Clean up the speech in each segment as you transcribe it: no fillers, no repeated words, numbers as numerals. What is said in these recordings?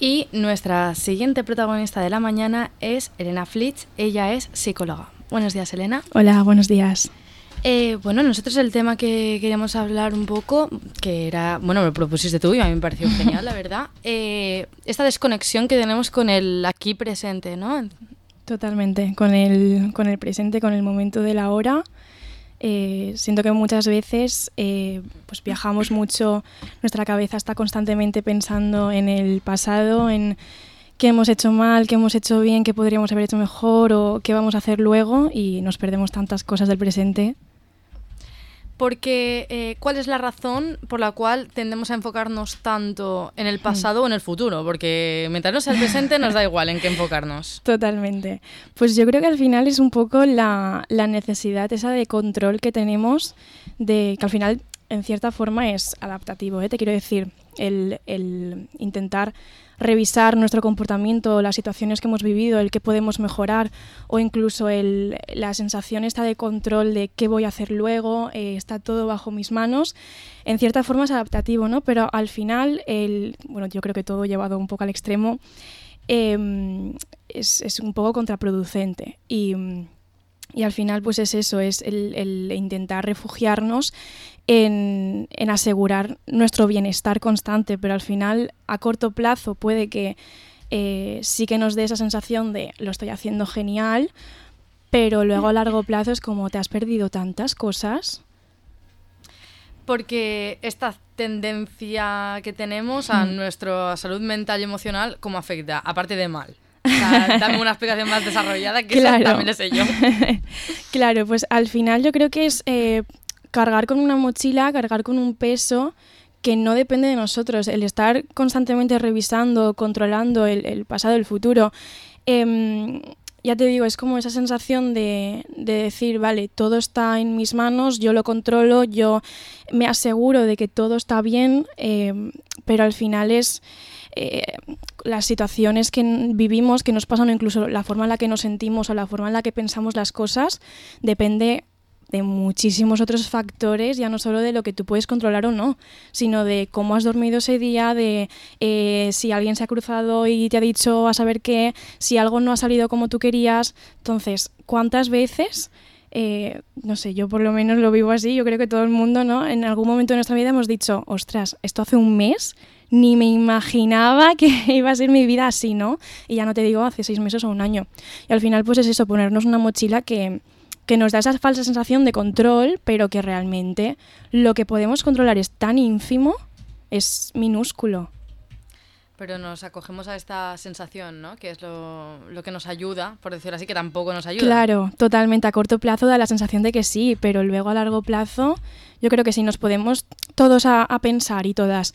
Y nuestra siguiente protagonista de la mañana es Elena Flitsch. Ella es psicóloga. Buenos días, Elena. Hola, buenos días. Bueno, nosotros el tema que queríamos hablar un poco, que era, bueno, lo propusiste tú y a mí me pareció genial, la verdad, esta desconexión que tenemos con el aquí presente, ¿no? Totalmente, con el presente, con el momento de la hora. Siento que muchas veces pues viajamos mucho, nuestra cabeza está constantemente pensando en el pasado, en qué hemos hecho mal, qué hemos hecho bien, qué podríamos haber hecho mejor o qué vamos a hacer luego, y nos perdemos tantas cosas del presente. Porque, ¿cuál es la razón por la cual tendemos a enfocarnos tanto en el pasado o en el futuro? Porque mientras no sea el presente nos da igual en qué enfocarnos. Totalmente. Pues yo creo que al final es un poco la necesidad esa de control que tenemos, de que al final en cierta forma es adaptativo, ¿eh? Te quiero decir, el intentar revisar nuestro comportamiento, las situaciones que hemos vivido, el que podemos mejorar, o incluso la sensación esta de control de qué voy a hacer luego, está todo bajo mis manos. En cierta forma es adaptativo, ¿no? Pero al final, bueno, yo creo que todo llevado un poco al extremo, es un poco contraproducente. Y al final pues es eso, es el intentar refugiarnos en asegurar nuestro bienestar constante, pero al final a corto plazo puede que sí que nos dé esa sensación de lo estoy haciendo genial, pero luego a largo plazo es como te has perdido tantas cosas. Porque esta tendencia que tenemos a nuestra salud mental y emocional, ¿cómo afecta? Aparte de mal. O sea, dame una explicación más desarrollada, que claro. Eso también lo sé yo. Claro, pues al final yo creo que es cargar con una mochila, cargar con un peso que no depende de nosotros. El estar constantemente revisando, controlando el pasado, el futuro. Ya te digo, es como esa sensación de decir, vale, todo está en mis manos, yo lo controlo, yo me aseguro de que todo está bien, pero al final es las situaciones que vivimos, que nos pasan, o incluso la forma en la que nos sentimos o la forma en la que pensamos las cosas, depende de muchísimos otros factores, ya no solo de lo que tú puedes controlar o no, sino de cómo has dormido ese día, de si alguien se ha cruzado y te ha dicho a saber qué, si algo no ha salido como tú querías. Entonces, ¿cuántas veces? No sé, yo por lo menos lo vivo así, yo creo que todo el mundo, ¿no? En algún momento de nuestra vida hemos dicho, ostras, esto hace un mes, ni me imaginaba que iba a ser mi vida así, ¿no? Y ya no te digo hace 6 meses o un año. Y al final pues es eso, ponernos una mochila que nos da esa falsa sensación de control, pero que realmente lo que podemos controlar es tan ínfimo, es minúsculo. Pero nos acogemos a esta sensación, ¿no? Que es lo que nos ayuda, por decirlo así, que tampoco nos ayuda. Claro, totalmente. A corto plazo da la sensación de que sí, pero luego a largo plazo yo creo que sí nos podemos todos a pensar y todas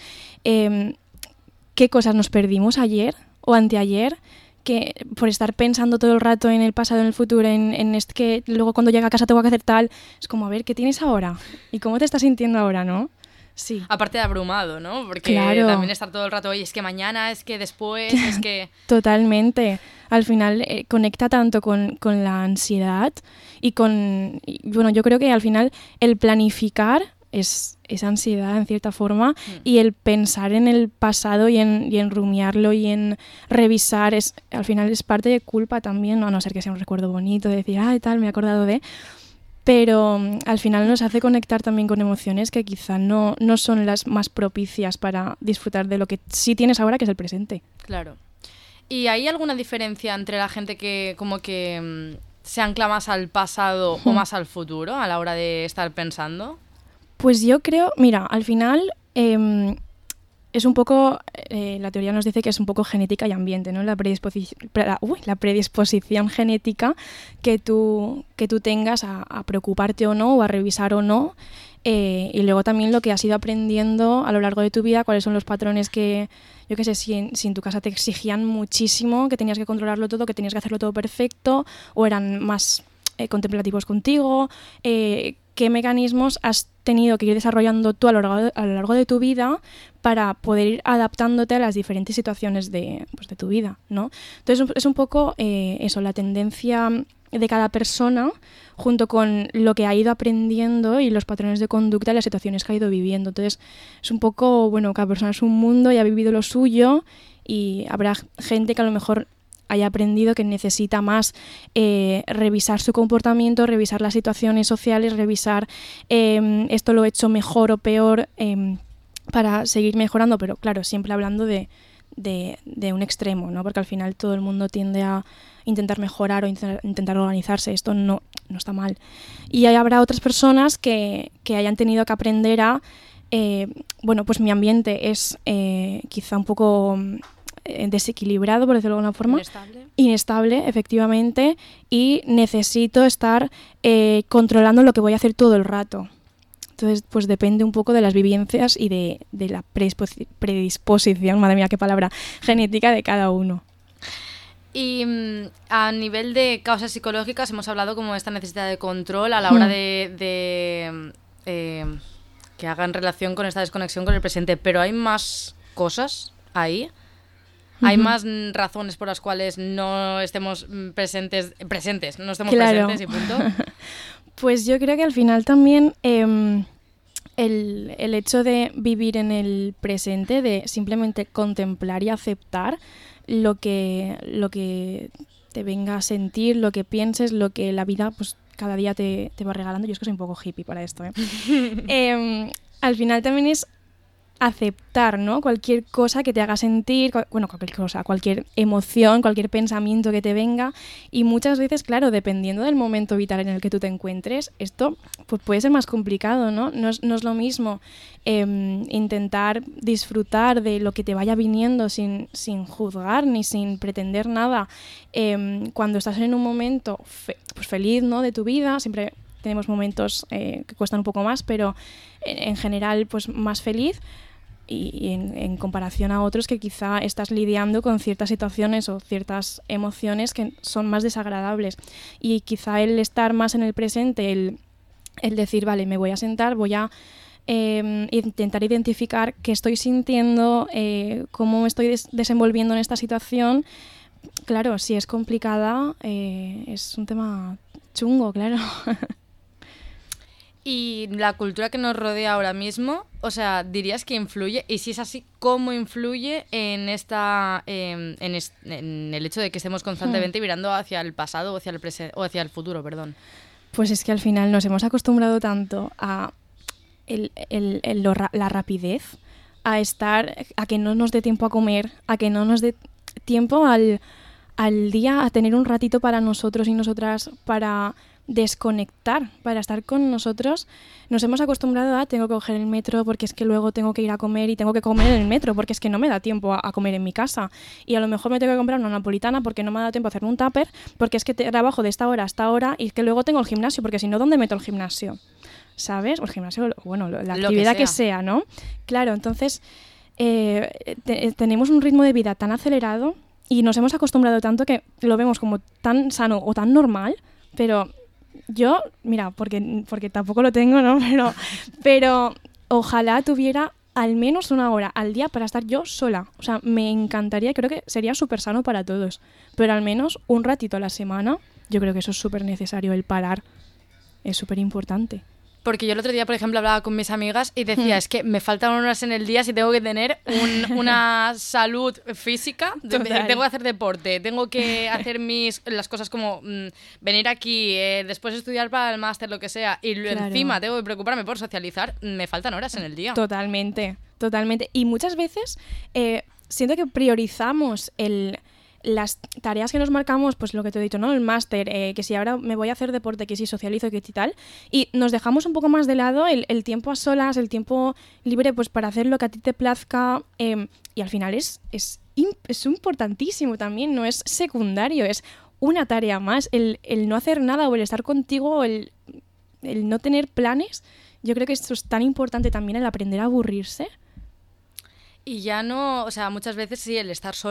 qué cosas nos perdimos ayer o anteayer, que por estar pensando todo el rato en el pasado, en el futuro, en que luego cuando llegue a casa tengo que hacer tal, es como, a ver, ¿qué tienes ahora? ¿Y cómo te estás sintiendo ahora, no? Sí. Aparte de abrumado, ¿no? Porque claro. También estar todo el rato, oye, es que mañana, es que después, es que... Totalmente. Al final conecta tanto con la ansiedad y bueno, yo creo que al final el planificar es ansiedad en cierta forma, y el pensar en el pasado y en rumiarlo y en revisar al final es parte de culpa también, a no ser que sea un recuerdo bonito de decir, tal, me he acordado de... Pero al final nos hace conectar también con emociones que quizá no son las más propicias para disfrutar de lo que sí tienes ahora, que es el presente. Claro. ¿Y hay alguna diferencia entre la gente que como que se ancla más al pasado o más al futuro a la hora de estar pensando? Pues yo creo, mira, al final es un poco, la teoría nos dice que es un poco genética y ambiente, ¿no? La predisposición genética que tú tengas a preocuparte o no, o a revisar o no, y luego también lo que has ido aprendiendo a lo largo de tu vida, cuáles son los patrones que, yo qué sé, si en tu casa te exigían muchísimo, que tenías que controlarlo todo, que tenías que hacerlo todo perfecto, o eran más contemplativos contigo, qué mecanismos has tenido que ir desarrollando tú a lo largo de tu vida para poder ir adaptándote a las diferentes situaciones de tu vida, ¿no? Entonces es un poco eso, la tendencia de cada persona junto con lo que ha ido aprendiendo y los patrones de conducta y las situaciones que ha ido viviendo. Entonces es un poco, bueno, cada persona es un mundo y ha vivido lo suyo, y habrá gente que a lo mejor haya aprendido que necesita más revisar su comportamiento, revisar las situaciones sociales, revisar esto lo he hecho mejor o peor para seguir mejorando, pero claro, siempre hablando de un extremo, ¿no? Porque al final todo el mundo tiende a intentar mejorar o intentar organizarse. Esto no está mal. Y ahí habrá otras personas que hayan tenido que aprender a bueno, pues mi ambiente es quizá un poco desequilibrado, por decirlo de alguna forma. Inestable, efectivamente, y necesito estar controlando lo que voy a hacer todo el rato. Entonces, pues depende un poco de las vivencias y de la predisposición, madre mía, qué palabra, genética de cada uno. Y a nivel de causas psicológicas hemos hablado como de esta necesidad de control a la hora de que hagan relación con esta desconexión con el presente, pero hay más cosas ahí. ¿Hay más razones por las cuales no estemos presentes, no estemos presentes y punto? Pues yo creo que al final también el hecho de vivir en el presente, de simplemente contemplar y aceptar lo que te venga a sentir, lo que pienses, lo que la vida pues cada día te va regalando. Yo es que soy un poco hippie para esto, al final también es aceptar, ¿no? Cualquier cosa que te haga sentir, cualquier cosa, cualquier emoción, cualquier pensamiento que te venga, y muchas veces, claro, dependiendo del momento vital en el que tú te encuentres, esto pues puede ser más complicado, ¿no? No es lo mismo intentar disfrutar de lo que te vaya viniendo sin juzgar ni sin pretender nada cuando estás en un momento pues feliz, ¿no? De tu vida. Siempre tenemos momentos que cuestan un poco más, pero en general pues más feliz, y en comparación a otros que quizá estás lidiando con ciertas situaciones o ciertas emociones que son más desagradables, y quizá el estar más en el presente, el decir, vale, me voy a sentar, voy a intentar identificar qué estoy sintiendo, cómo me estoy desenvolviendo en esta situación. Claro, si es complicada, es un tema chungo, claro. Y la cultura que nos rodea ahora mismo, o sea, ¿dirías que influye? Y si es así, ¿cómo influye en en el hecho de que estemos constantemente mirando hacia el pasado o hacia el futuro, perdón? Pues es que al final nos hemos acostumbrado tanto a la rapidez, a que no nos dé tiempo a comer, a que no nos dé tiempo al día a tener un ratito para nosotros y nosotras, para desconectar, para estar con nosotros. Nos hemos acostumbrado a tengo que coger el metro porque es que luego tengo que ir a comer y tengo que comer en el metro porque es que no me da tiempo a comer en mi casa, y a lo mejor me tengo que comprar una napolitana porque no me ha dado tiempo a hacerme un tupper porque es que trabajo de esta hora a esta hora y es que luego tengo el gimnasio porque si no, ¿dónde meto el gimnasio? ¿Sabes? O el gimnasio, bueno, la actividad que sea, ¿no? Claro, entonces tenemos un ritmo de vida tan acelerado y nos hemos acostumbrado tanto que lo vemos como tan sano o tan normal, pero yo, mira, porque tampoco lo tengo, ¿no? Pero ojalá tuviera al menos una hora al día para estar yo sola. O sea, me encantaría, creo que sería súper sano para todos. Pero al menos un ratito a la semana, yo creo que eso es súper necesario, el parar. Es súper importante. Porque yo el otro día, por ejemplo, hablaba con mis amigas y decía, es que me faltan horas en el día si tengo que tener una salud física, tengo que hacer deporte, tengo que hacer las cosas como venir aquí, después estudiar para el máster, lo que sea, y encima tengo que preocuparme por socializar, me faltan horas en el día. Totalmente. Y muchas veces siento que priorizamos las tareas que nos marcamos, pues lo que te he dicho, ¿no? El máster, que si ahora me voy a hacer deporte, que si socializo, que si tal, y nos dejamos un poco más de lado el tiempo a solas, el tiempo libre, pues para hacer lo que a ti te plazca, y al final es importantísimo también, no es secundario, es una tarea más, el no hacer nada o el estar contigo, el no tener planes. Yo creo que esto es tan importante también, el aprender a aburrirse. Y ya no, o sea, muchas veces sí, el estar sola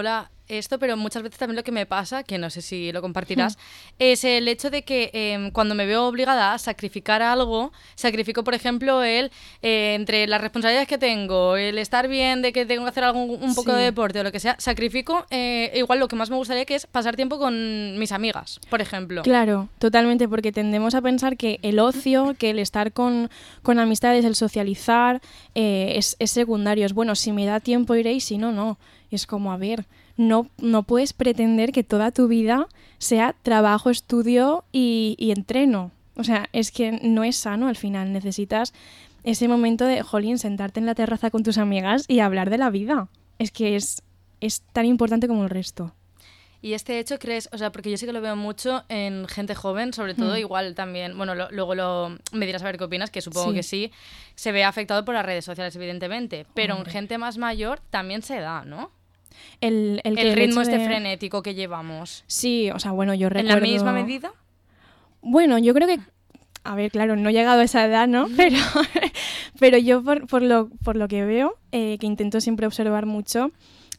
esto, pero muchas veces también lo que me pasa, que no sé si lo compartirás, es el hecho de que cuando me veo obligada a sacrificar algo, sacrifico, por ejemplo, entre las responsabilidades que tengo, el estar bien, de que tengo que hacer un poco de deporte o lo que sea, sacrifico igual lo que más me gustaría, que es pasar tiempo con mis amigas, por ejemplo. Claro, totalmente, porque tendemos a pensar que el ocio, que el estar con amistades, el socializar, es secundario. Es bueno, si me da tiempo iré y si no, no. Es como, a ver, no puedes pretender que toda tu vida sea trabajo, estudio y entreno. O sea, es que no es sano al final. Necesitas ese momento de, jolín, sentarte en la terraza con tus amigas y hablar de la vida. Es que es tan importante como el resto. Y este hecho, ¿crees? O sea, porque yo sí que lo veo mucho en gente joven, sobre todo, igual también, bueno, luego me dirás a ver qué opinas, que supongo que sí, se ve afectado por las redes sociales, evidentemente, pero en gente más mayor también se da, ¿no? El ritmo frenético que llevamos. Sí, o sea, bueno, yo recuerdo... ¿En la misma medida? Bueno, yo creo que... A ver, claro, no he llegado a esa edad, ¿no? Pero yo por lo que veo, que intento siempre observar mucho,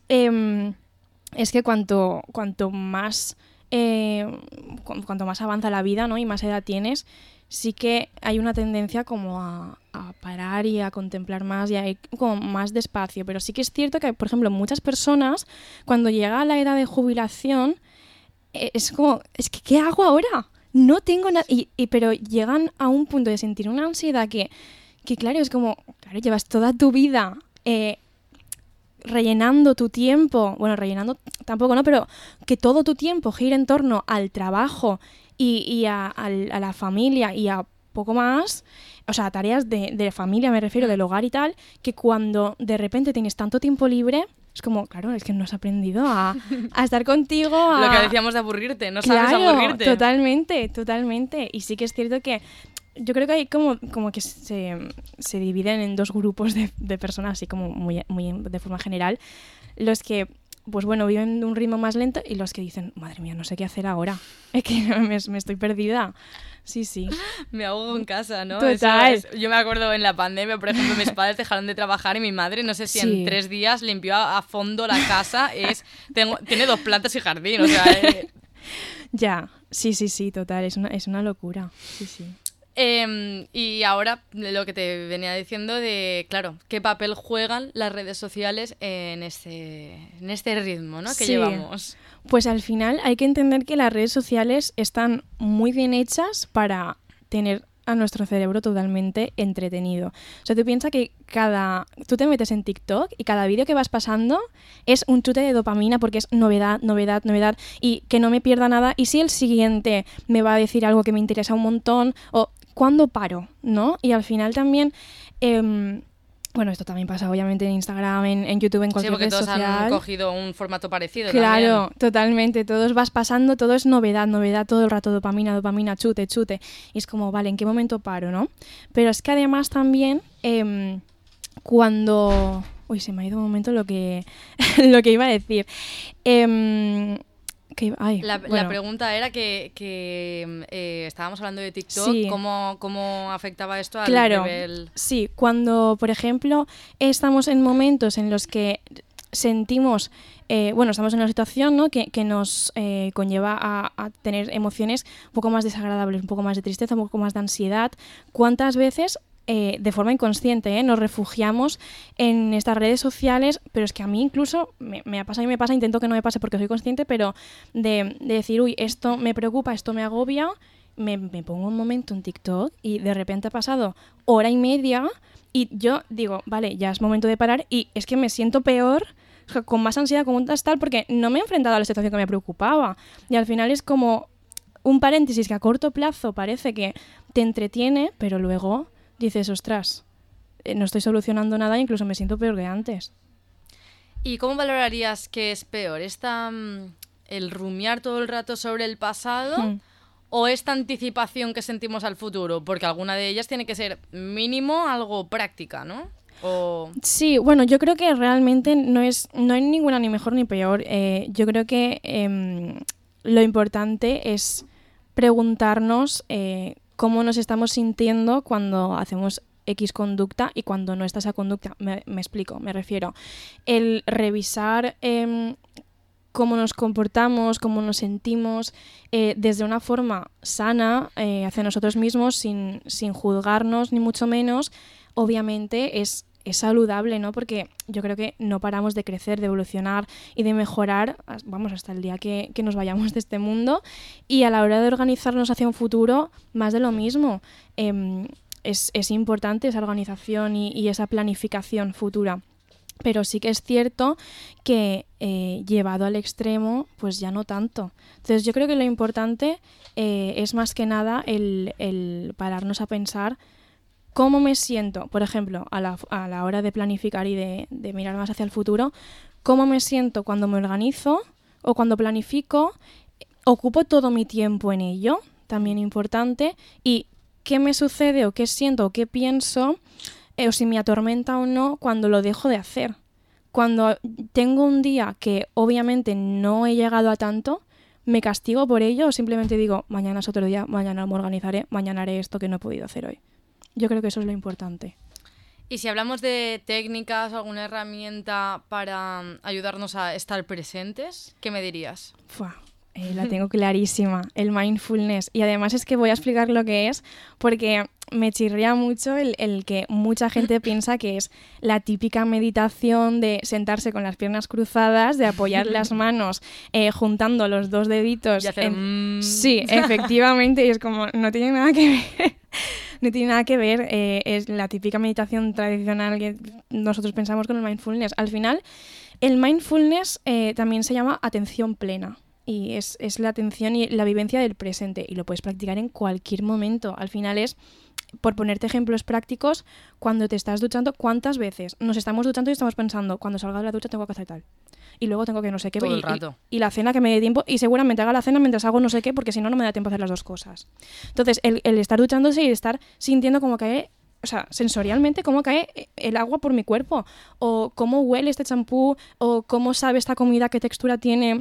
es que cuanto más avanza la vida, ¿no? Y más edad tienes, sí que hay una tendencia como a parar y a contemplar más y a ir como más despacio. Pero sí que es cierto que, por ejemplo, muchas personas, cuando llega a la edad de jubilación, es como, es que ¿qué hago ahora? No tengo nada... pero llegan a un punto de sentir una ansiedad que claro, es como, claro, llevas toda tu vida... rellenando tu tiempo, bueno, rellenando tampoco, ¿no? Pero que todo tu tiempo gire en torno al trabajo y a la familia y a poco más, o sea, tareas de familia, me refiero, del hogar y tal, que cuando de repente tienes tanto tiempo libre, es como, claro, es que no has aprendido a estar contigo, Lo que decíamos de aburrirte, no sabes aburrirte. Totalmente. Y sí que es cierto que yo creo que hay como que se dividen en dos grupos de personas, así como muy de forma general. Los que, pues bueno, viven de un ritmo más lento y los que dicen, madre mía, no sé qué hacer ahora. Es que me estoy perdida. Sí. Me ahogo en casa, ¿no? Total. Yo me acuerdo en la pandemia, por ejemplo, mis padres dejaron de trabajar y mi madre, no sé si en 3 días limpió a fondo la casa. Tiene 2 plantas y jardín, o sea... Ya, sí, total, es una locura. Sí. Y ahora lo que te venía diciendo de, claro, qué papel juegan las redes sociales en este ritmo, ¿no? que llevamos. Pues al final hay que entender que las redes sociales están muy bien hechas para tener a nuestro cerebro totalmente entretenido. O sea, tú piensas que tú te metes en TikTok y cada vídeo que vas pasando es un chute de dopamina porque es novedad y que no me pierda nada. Y si el siguiente me va a decir algo que me interesa un montón, o ¿cuándo paro? ¿No? Y al final también... bueno, esto también pasa obviamente en Instagram, en YouTube, en cualquier red social. Sí, porque todos han cogido un formato parecido. Claro, también. Totalmente. Todos vas pasando, todo es novedad todo el rato, dopamina, chute. Y es como, vale, ¿en qué momento paro, no? Pero es que además también cuando... Uy, se me ha ido un momento lo que iba a decir. La pregunta era que estábamos hablando de TikTok, sí. ¿Cómo afectaba esto al nivel? Sí, cuando, por ejemplo, estamos en momentos en los que sentimos, estamos en una situación, ¿no? que nos conlleva a tener emociones un poco más desagradables, un poco más de tristeza, un poco más de ansiedad. ¿Cuántas veces... de forma inconsciente, nos refugiamos en estas redes sociales, pero es que a mí incluso me ha pasado y me pasa, intento que no me pase porque soy consciente, pero de decir, uy, esto me preocupa, esto me agobia, me pongo un momento en TikTok y de repente ha pasado hora y media y yo digo, vale, ya es momento de parar y es que me siento peor, con más ansiedad, con un tal, porque no me he enfrentado a la situación que me preocupaba y al final es como un paréntesis que a corto plazo parece que te entretiene, pero luego... dices, ostras, no estoy solucionando nada e incluso me siento peor que antes. ¿Y cómo valorarías que es peor? ¿El rumiar todo el rato sobre el pasado o esta anticipación que sentimos al futuro? Porque alguna de ellas tiene que ser mínimo algo práctica, ¿no? Sí, bueno, yo creo que realmente no hay ninguna ni mejor ni peor. Yo creo que lo importante es preguntarnos... cómo nos estamos sintiendo cuando hacemos X conducta y cuando no está esa conducta. Me explico, me refiero. El revisar cómo nos comportamos, cómo nos sentimos, desde una forma sana hacia nosotros mismos, sin juzgarnos ni mucho menos, obviamente es saludable, ¿no? Porque yo creo que no paramos de crecer, de evolucionar y de mejorar, vamos, hasta el día que nos vayamos de este mundo, y a la hora de organizarnos hacia un futuro, más de lo mismo. Es importante esa organización y esa planificación futura. Pero sí que es cierto que llevado al extremo, pues ya no tanto. Entonces yo creo que lo importante es más que nada el pararnos a pensar cómo me siento, por ejemplo, a la hora de planificar y de mirar más hacia el futuro, cómo me siento cuando me organizo o cuando planifico, ocupo todo mi tiempo en ello, también importante, y qué me sucede o qué siento o qué pienso, o si me atormenta o no cuando lo dejo de hacer. Cuando tengo un día que obviamente no he llegado a tanto, ¿me castigo por ello o simplemente digo, mañana es otro día, mañana me organizaré, mañana haré esto que no he podido hacer hoy? Yo creo que eso es lo importante. Y si hablamos de técnicas o alguna herramienta para ayudarnos a estar presentes, ¿qué me dirías? La tengo clarísima, el mindfulness. Y además es que voy a explicar lo que es, porque me chirría mucho el que mucha gente piensa que es la típica meditación de sentarse con las piernas cruzadas, de apoyar las manos juntando los dos deditos. Y hacer Sí, efectivamente, y es como, no tiene nada que ver. No tiene nada que ver, es la típica meditación tradicional que nosotros pensamos con el mindfulness. Al final, el mindfulness también se llama atención plena. Y es la atención y la vivencia del presente. Y lo puedes practicar en cualquier momento. Al final es, por ponerte ejemplos prácticos, cuando te estás duchando, ¿cuántas veces nos estamos duchando y estamos pensando, cuando salga de la ducha tengo que hacer tal? Y luego tengo que no sé qué. Todo el rato. Y la cena que me dé tiempo. Y seguramente haga la cena mientras hago no sé qué, porque si no, no me da tiempo a hacer las dos cosas. Entonces, el estar duchándose y estar sintiendo como cae, o sea, sensorialmente, cómo cae el agua por mi cuerpo. O cómo huele este champú. O cómo sabe esta comida, qué textura tiene.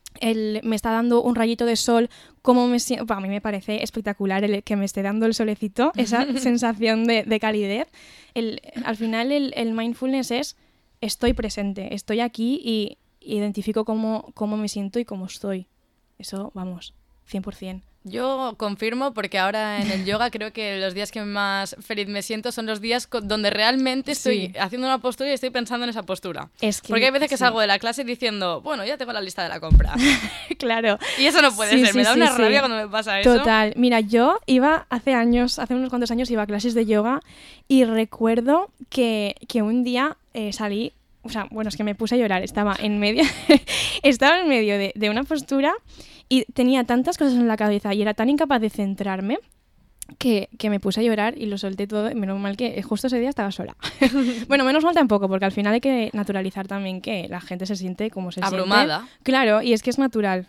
Me está dando un rayito de sol, cómo me siento. A mí me parece espectacular el que me esté dando el solecito, esa sensación de calidez. Al final el mindfulness es estoy presente, estoy aquí y identifico cómo me siento y cómo estoy. Eso, vamos, 100%. Yo confirmo, porque ahora en el yoga creo que los días que más feliz me siento son los días donde realmente estoy haciendo una postura y estoy pensando en esa postura. Porque hay veces que salgo de la clase diciendo, bueno, ya tengo la lista de la compra. Claro. Y eso no puede ser, me da una rabia cuando me pasa eso. Total. Mira, yo iba hace unos cuantos años, iba a clases de yoga y recuerdo que un día salí, o sea, bueno, es que me puse a llorar, estaba en medio de una postura y tenía tantas cosas en la cabeza y era tan incapaz de centrarme que me puse a llorar y lo solté todo. Menos mal que justo ese día estaba sola. Bueno, menos mal tampoco, porque al final hay que naturalizar también que la gente se siente como se abrumada. Siente. Claro, y es que es natural.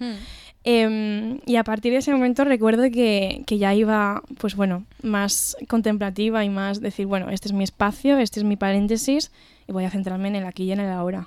Y a partir de ese momento recuerdo que ya iba, pues bueno, más contemplativa y más decir, bueno, este es mi espacio, este es mi paréntesis y voy a centrarme en el aquí y en el ahora.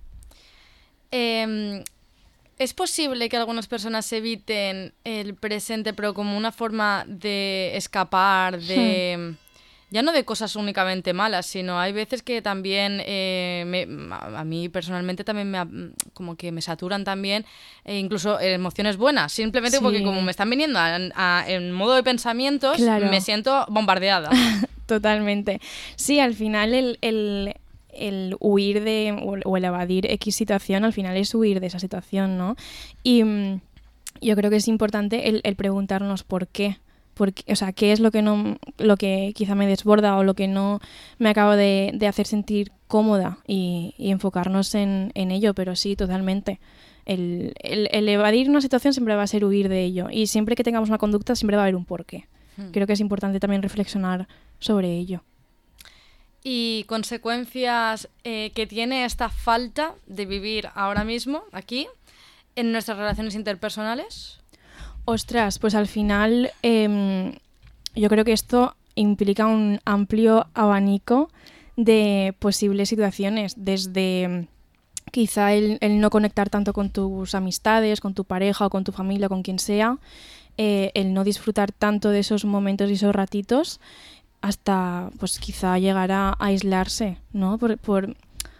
¿Es posible que algunas personas eviten el presente, pero como una forma de escapar de... Ya no de cosas únicamente malas, sino hay veces que también a mí personalmente también como que me saturan también incluso emociones buenas, simplemente porque como me están viniendo en modo de pensamientos, claro, me siento bombardeada. Totalmente. Sí, al final el huir de o el evadir X situación al final es huir de esa situación, ¿no? Y yo creo que es importante el preguntarnos por qué. Porque, o sea, qué es lo que quizá me desborda o lo que no me acaba de hacer sentir cómoda y enfocarnos en ello, pero sí, totalmente. El evadir una situación siempre va a ser huir de ello y siempre que tengamos una conducta siempre va a haber un porqué. Creo que es importante también reflexionar sobre ello. ¿Y consecuencias que tiene esta falta de vivir ahora mismo, aquí, en nuestras relaciones interpersonales? Ostras, pues al final yo creo que esto implica un amplio abanico de posibles situaciones, desde quizá el no conectar tanto con tus amistades, con tu pareja o con tu familia, con quien sea, el no disfrutar tanto de esos momentos y esos ratitos, hasta pues quizá llegar a aislarse, ¿no?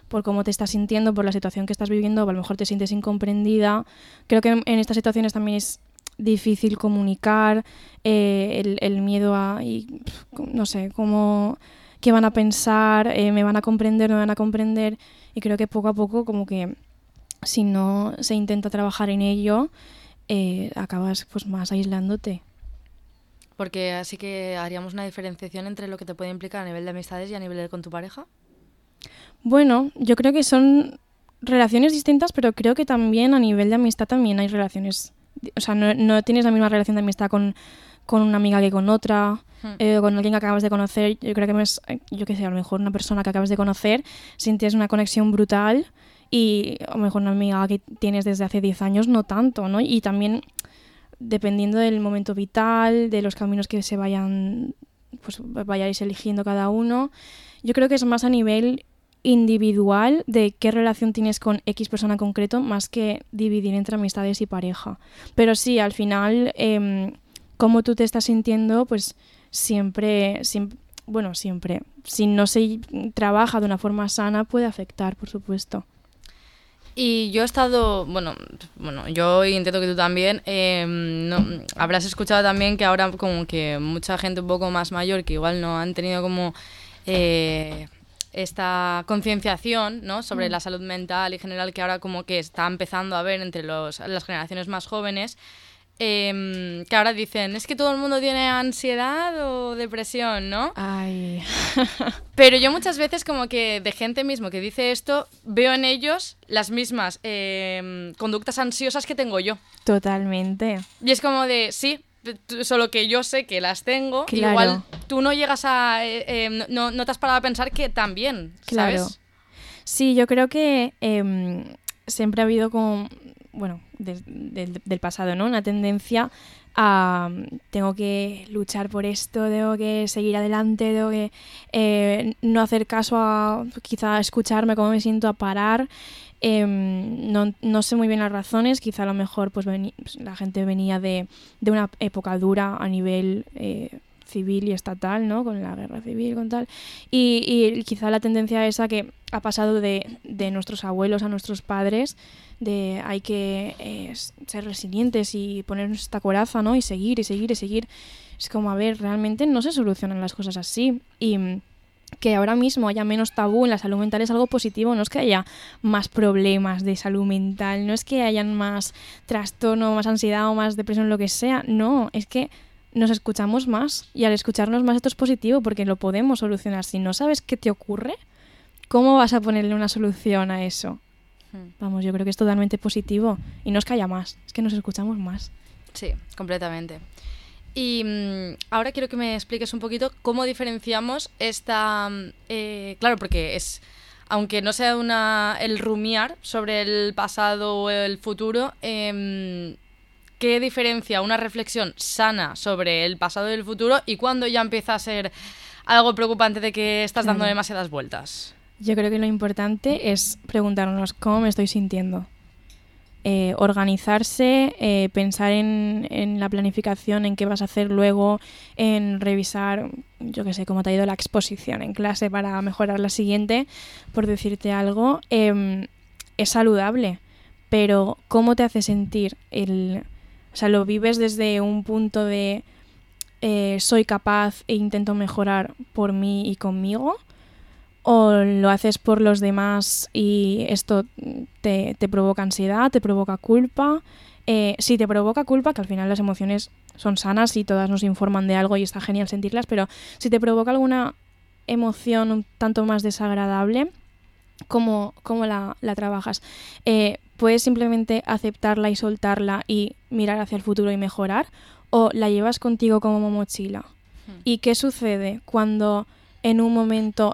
por cómo te estás sintiendo, por la situación que estás viviendo, o a lo mejor te sientes incomprendida. Creo que en estas situaciones también es difícil comunicar, el miedo a, no sé, qué van a pensar, me van a comprender, no me van a comprender, y creo que poco a poco como que si no se intenta trabajar en ello, acabas pues más aislándote. Porque así que haríamos una diferenciación entre lo que te puede implicar a nivel de amistades y a nivel de con tu pareja. Bueno, yo creo que son relaciones distintas, pero creo que también a nivel de amistad también hay relaciones. O sea, no tienes la misma relación de amistad con una amiga que con otra, con alguien que acabas de conocer. Yo creo que yo qué sé, a lo mejor una persona que acabas de conocer, sientes una conexión brutal, y a lo mejor una amiga que tienes desde hace 10 años no tanto, ¿no? Y también dependiendo del momento vital, de los caminos que pues vayáis eligiendo cada uno. Yo creo que es más a nivel individual de qué relación tienes con X persona en concreto, más que dividir entre amistades y pareja. Pero sí, al final, cómo tú te estás sintiendo, pues siempre, si no se trabaja de una forma sana, puede afectar, por supuesto. Y yo he estado, bueno, yo entiendo que tú también, habrás escuchado también que ahora como que mucha gente un poco más mayor que igual no han tenido como esta concienciación, ¿no?, sobre la salud mental y general, que ahora como que está empezando a ver entre las generaciones más jóvenes, que ahora dicen, es que todo el mundo tiene ansiedad o depresión, ¿no? Ay. Pero yo muchas veces como que de gente mismo que dice esto, veo en ellos las mismas conductas ansiosas que tengo yo. Totalmente. Y es como de, sí, solo que yo sé que las tengo, claro. Igual tú no llegas a... no te has parado a pensar que también, ¿sabes? Claro. Sí, yo creo que siempre ha habido como... Bueno, del pasado, ¿no? Una tendencia a tengo que luchar por esto, tengo que seguir adelante, tengo que no hacer caso a quizá escucharme cómo me siento, a parar. No sé muy bien las razones, quizá a lo mejor pues la gente venía de una época dura a nivel civil y estatal, ¿no? Con la guerra civil, con tal. Y quizá la tendencia esa que ha pasado de nuestros abuelos a nuestros padres, de hay que ser resilientes y ponernos esta coraza, ¿no? Y seguir, y seguir, y seguir. Es como, a ver, realmente no se solucionan las cosas así. Y que ahora mismo haya menos tabú en la salud mental es algo positivo. No es que haya más problemas de salud mental, no es que hayan más trastorno, más ansiedad o más depresión, lo que sea. No, es que nos escuchamos más, y al escucharnos más esto es positivo porque lo podemos solucionar. Si no sabes qué te ocurre, ¿cómo vas a ponerle una solución a eso? Vamos, yo creo que es totalmente positivo, y no es que haya más, es que nos escuchamos más. Sí, completamente. Y ahora quiero que me expliques un poquito cómo diferenciamos esta... claro, porque es... Aunque no sea el rumiar sobre el pasado o el futuro, ¿qué diferencia una reflexión sana sobre el pasado y el futuro y cuando ya empieza a ser algo preocupante de que estás dando demasiadas vueltas? Yo creo que lo importante es preguntarnos cómo me estoy sintiendo. Organizarse, pensar en la planificación, en qué vas a hacer luego, en revisar, yo qué sé, cómo te ha ido la exposición en clase para mejorar la siguiente, por decirte algo. Es saludable, pero ¿cómo te hace sentir? O sea, ¿lo vives desde un punto de soy capaz e intento mejorar por mí y conmigo? ¿O lo haces por los demás y esto te provoca ansiedad, te provoca culpa? Si te provoca culpa, que al final las emociones son sanas y todas nos informan de algo y está genial sentirlas, pero si te provoca alguna emoción un tanto más desagradable, ¿cómo la trabajas? ¿Puedes simplemente aceptarla y soltarla y mirar hacia el futuro y mejorar? ¿O la llevas contigo como mochila? ¿Y qué sucede cuando en un momento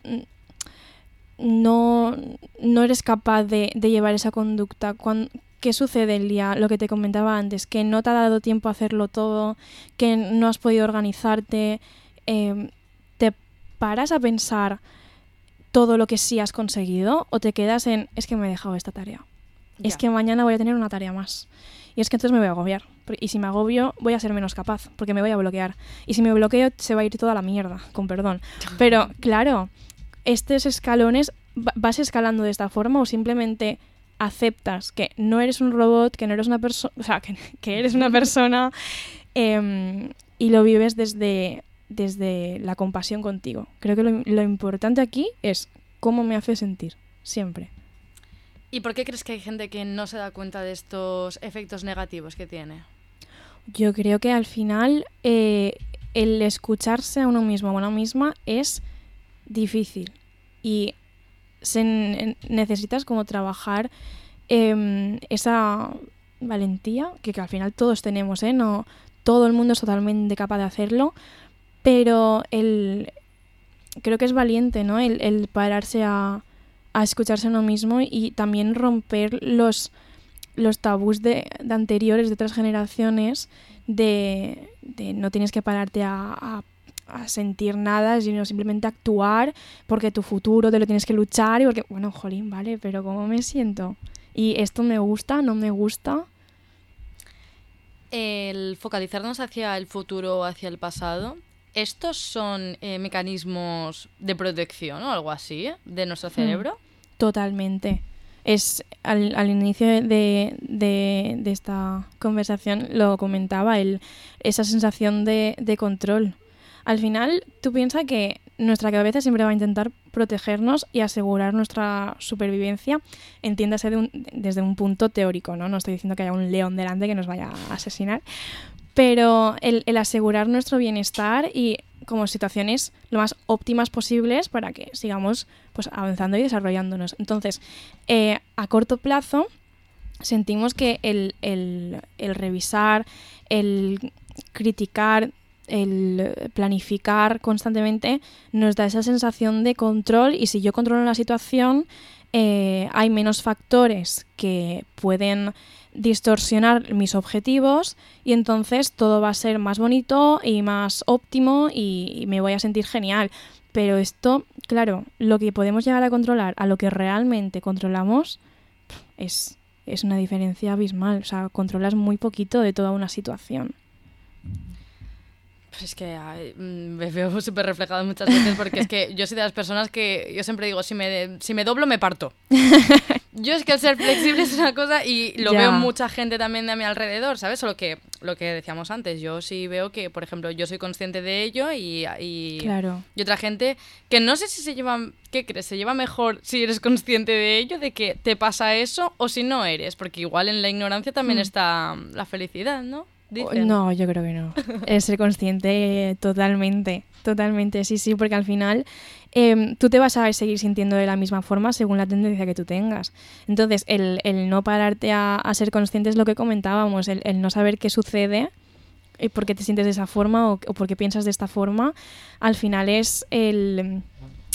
no eres capaz de llevar esa conducta? ¿Qué sucede el día? Lo que te comentaba antes, que no te ha dado tiempo a hacerlo todo, que no has podido organizarte. ¿Te paras a pensar todo lo que sí has conseguido o te quedas en, es que me he dejado esta tarea? Ya. Es que mañana voy a tener una tarea más. Y es que entonces me voy a agobiar. Y si me agobio, voy a ser menos capaz, porque me voy a bloquear. Y si me bloqueo, se va a ir toda la mierda, con perdón. Pero, claro, estos escalones vas escalando de esta forma o simplemente aceptas que no eres un robot, que no eres una persona, o sea, que eres una persona y lo vives desde la compasión contigo. Creo que lo importante aquí es cómo me hace sentir, siempre. ¿Y por qué crees que hay gente que no se da cuenta de estos efectos negativos que tiene? Yo creo que al final el escucharse a uno mismo o a una misma es difícil y necesitas como trabajar esa valentía que al final todos tenemos, no todo el mundo es totalmente capaz de hacerlo, pero creo que es valiente, ¿no? El pararse a escucharse a uno mismo y también romper los tabús de anteriores, de otras generaciones, de no tienes que pararte a sentir nada, sino simplemente actuar porque tu futuro te lo tienes que luchar y porque, bueno, jolín, vale, pero ¿cómo me siento? ¿Y esto me gusta? ¿No me gusta? El focalizarnos hacia el futuro o hacia el pasado, ¿estos son mecanismos de protección o algo así de nuestro cerebro? Totalmente. Es al inicio de esta conversación lo comentaba, esa sensación de control. Al final, tú piensas que nuestra cabeza siempre va a intentar protegernos y asegurar nuestra supervivencia, entiéndase desde un punto teórico, ¿no? No estoy diciendo que haya un león delante que nos vaya a asesinar, pero el asegurar nuestro bienestar y como situaciones lo más óptimas posibles para que sigamos pues avanzando y desarrollándonos. Entonces, a corto plazo sentimos que el revisar, el criticar, el planificar constantemente nos da esa sensación de control y si yo controlo la situación hay menos factores que pueden distorsionar mis objetivos y entonces todo va a ser más bonito y más óptimo y me voy a sentir genial. Pero esto, claro, lo que podemos llegar a controlar a lo que realmente controlamos es una diferencia abismal. O sea, controlas muy poquito de toda una situación. Pues es que me veo súper reflejado muchas veces porque es que yo soy de las personas que yo siempre digo, si me doblo me parto. Yo es que el ser flexible es una cosa y lo veo mucha gente también de a mi alrededor, ¿sabes? Solo que lo que decíamos antes, yo sí veo que, por ejemplo, yo soy consciente de ello y otra gente que no sé si se lleva, ¿qué crees? ¿Se lleva mejor si eres consciente de ello, de que te pasa eso o si no eres? Porque igual en la ignorancia también está la felicidad, ¿no? Dicen. No, yo creo que no. Es ser consciente totalmente, sí, porque al final tú te vas a seguir sintiendo de la misma forma según la tendencia que tú tengas. Entonces, el no pararte a ser consciente es lo que comentábamos, el no saber qué sucede y por qué te sientes de esa forma o por qué piensas de esta forma, al final es el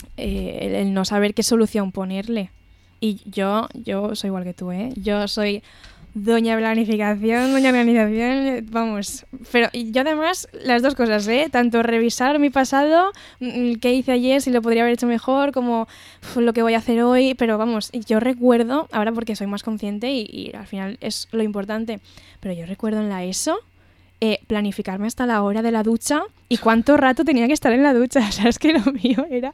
no saber qué solución ponerle. Y yo soy igual que tú, ¿eh? Yo soy doña planificación, doña organización, vamos. Pero yo además, las dos cosas, tanto revisar mi pasado, qué hice ayer, si lo podría haber hecho mejor, como lo que voy a hacer hoy, pero vamos, yo recuerdo, ahora porque soy más consciente y al final es lo importante, pero yo recuerdo en la ESO planificarme hasta la hora de la ducha y cuánto rato tenía que estar en la ducha, o sea, es que lo mío era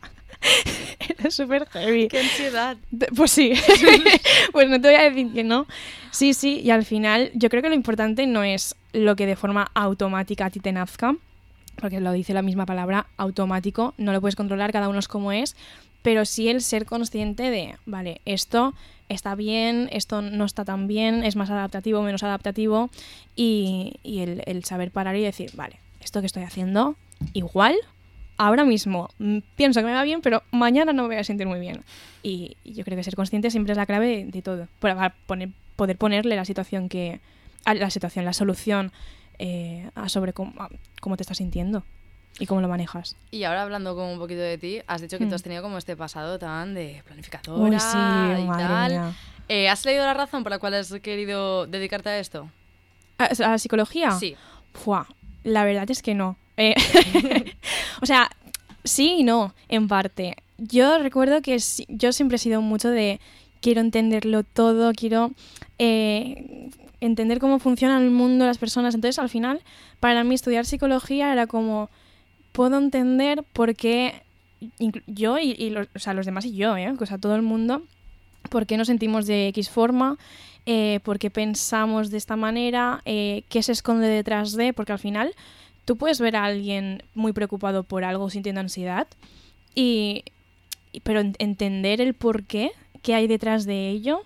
súper heavy. ¡Qué ansiedad! Pues sí, pues no te voy a decir que no. Sí, y al final yo creo que lo importante no es lo que de forma automática a ti te nazca, porque lo dice la misma palabra, automático, no lo puedes controlar, cada uno es como es, pero sí el ser consciente de, vale, esto está bien, esto no está tan bien, es más adaptativo, menos adaptativo, y el saber parar y decir, vale, esto que estoy haciendo, igual ahora mismo pienso que me va bien, pero mañana no me voy a sentir muy bien. Y yo creo que ser consciente siempre es la clave de todo. Para poder ponerle la situación, la solución sobre cómo te estás sintiendo y cómo lo manejas. Y ahora hablando como un poquito de ti, has dicho que tú has tenido como este pasado tan de planificadora y tal. Mía. ¿Has leído la razón por la cual has querido dedicarte a esto? ¿A la psicología? Sí. La verdad es que no. O sea, sí y no, en parte. Yo recuerdo que yo siempre he sido mucho de quiero entenderlo todo, quiero entender cómo funciona el mundo, las personas. Entonces, al final, para mí estudiar psicología era como, puedo entender por qué yo y los, o sea, los demás y yo, o sea, todo el mundo, ¿por qué nos sentimos de X forma? ¿Por qué pensamos de esta manera? ¿Qué se esconde detrás de? Porque al final tú puedes ver a alguien muy preocupado por algo, sintiendo ansiedad, pero entender el por qué hay detrás de ello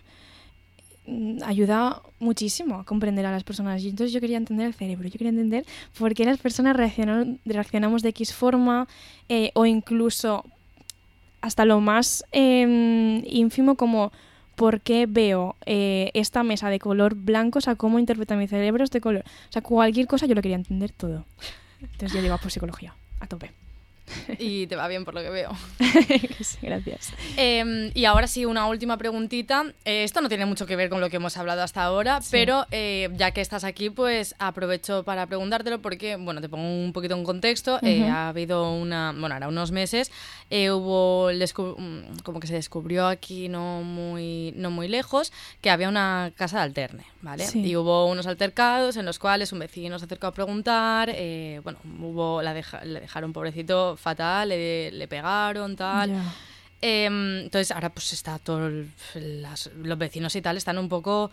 ayuda muchísimo a comprender a las personas. Y entonces yo quería entender el cerebro, yo quería entender por qué las personas reaccionamos de X forma, o incluso hasta lo más ínfimo, como por qué veo esta mesa de color blanco, o sea, cómo interpreta mi cerebro este color. O sea, cualquier cosa yo lo quería entender todo. Entonces yo iba por psicología, a tope. Y te va bien por lo que veo. Sí, gracias. Y ahora sí, una última preguntita. Esto no tiene mucho que ver con lo que hemos hablado hasta ahora, sí. Pero ya que estás aquí, pues aprovecho para preguntártelo porque, bueno, te pongo un poquito en contexto. Ha habido ahora unos meses, hubo como que se descubrió aquí no muy lejos que había una casa de alterne, ¿vale? Sí. Y hubo unos altercados en los cuales un vecino se acercó a preguntar, le dejaron pobrecito fatal, le pegaron, tal. Yeah. Entonces ahora pues está los vecinos y tal están un poco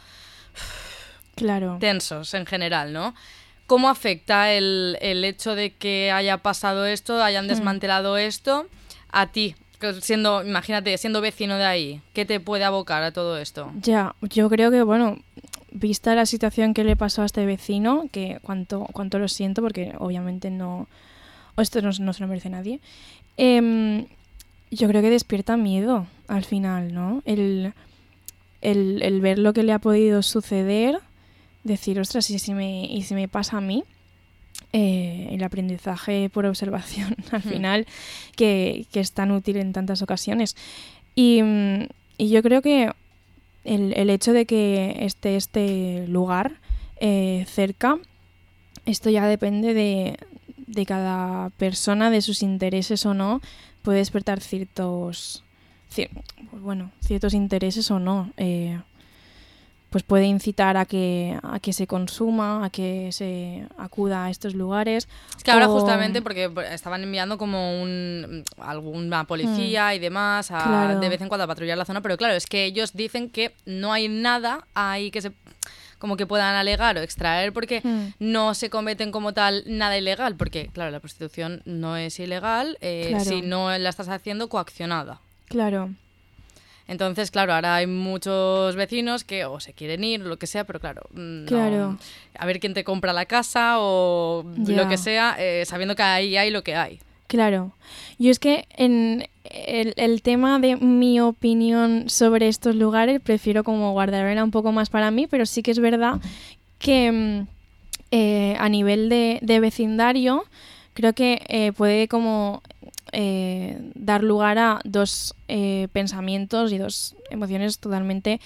tensos en general, ¿no? ¿Cómo afecta el hecho de que haya pasado esto, hayan desmantelado esto a ti? Imagínate, siendo vecino de ahí, ¿qué te puede abocar a todo esto? Ya, yo creo que, bueno, vista la situación que le pasó a este vecino, que cuánto lo siento, porque obviamente esto no se lo merece nadie. Yo creo que despierta miedo al final, ¿no? El ver lo que le ha podido suceder, decir, ostras, ¿y si me pasa a mí? El aprendizaje por observación al final, que es tan útil en tantas ocasiones. Y yo creo que el hecho de que esté este lugar cerca, esto ya depende de cada persona, de sus intereses o no, puede despertar ciertos intereses o no. Pues puede incitar a que se consuma, a que se acuda a estos lugares. Es que ahora justamente porque estaban enviando como alguna policía y demás de vez en cuando a patrullar la zona, pero claro, es que ellos dicen que no hay nada ahí que como que puedan alegar o extraer porque no se cometen como tal nada ilegal, porque claro, la prostitución no es ilegal si no la estás haciendo coaccionada. Claro. Entonces, claro, ahora hay muchos vecinos que o se quieren ir o lo que sea, pero claro, a ver quién te compra la casa o lo que sea, sabiendo que ahí hay lo que hay. Claro. Yo es que en el tema de mi opinión sobre estos lugares prefiero como guardarla un poco más para mí, pero sí que es verdad que a nivel de vecindario creo que puede como dar lugar a dos pensamientos y dos emociones totalmente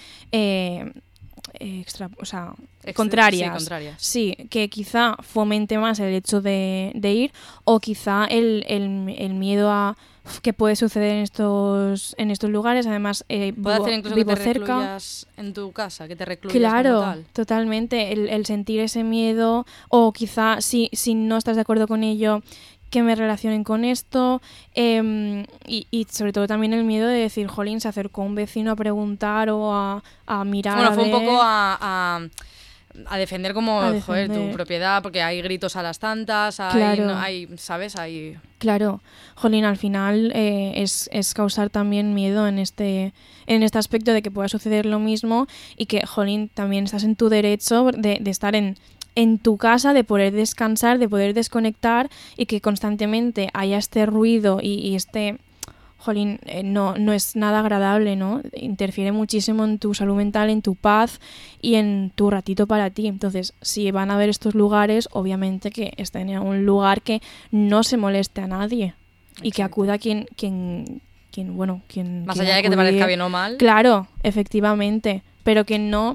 contrarias. Sí, que quizá fomente más el hecho de ir, o quizá el miedo a qué puede suceder en estos lugares. Además, puede hacer incluso vivo que te cerca. recluyas en tu casa, que te recluyas. Claro, como tal. Totalmente. El sentir ese miedo, o quizá si no estás de acuerdo con ello, que me relacionen con esto, y sobre todo también el miedo de decir, jolín, se acercó un vecino a preguntar o a mirar. Bueno, fue un poco a defender como, joder, tu propiedad, porque hay gritos a las tantas, ¿sabes? Claro, jolín, al final es causar también miedo en este aspecto de que pueda suceder lo mismo, y que, jolín, también estás en tu derecho de estar en tu casa, de poder descansar, de poder desconectar, y que constantemente haya este ruido y este... Jolín, no es nada agradable, ¿no? Interfiere muchísimo en tu salud mental, en tu paz y en tu ratito para ti. Entonces, si van a ver estos lugares, obviamente que estén en un lugar que no se moleste a nadie. Exacto. Y que acuda quien más allá de que te parezca bien o mal. Claro, efectivamente, pero que no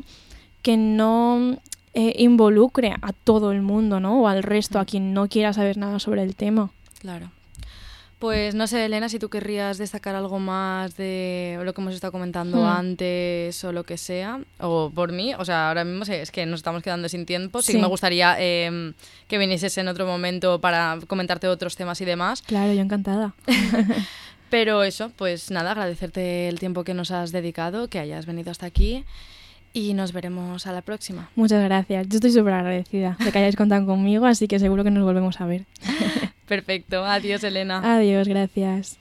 involucre a todo el mundo, ¿no? O al resto, a quien no quiera saber nada sobre el tema. Claro. Pues no sé, Elena, si tú querrías destacar algo más de lo que hemos estado comentando antes o lo que sea, o por mí, o sea, ahora mismo es que nos estamos quedando sin tiempo, sí que me gustaría que vinieses en otro momento para comentarte otros temas y demás. Claro, yo encantada. Pero eso, pues nada, agradecerte el tiempo que nos has dedicado, que hayas venido hasta aquí y nos veremos a la próxima. Muchas gracias. Yo estoy súper agradecida de que hayáis contado conmigo, así que seguro que nos volvemos a ver. Perfecto. Adiós, Elena. Adiós, gracias.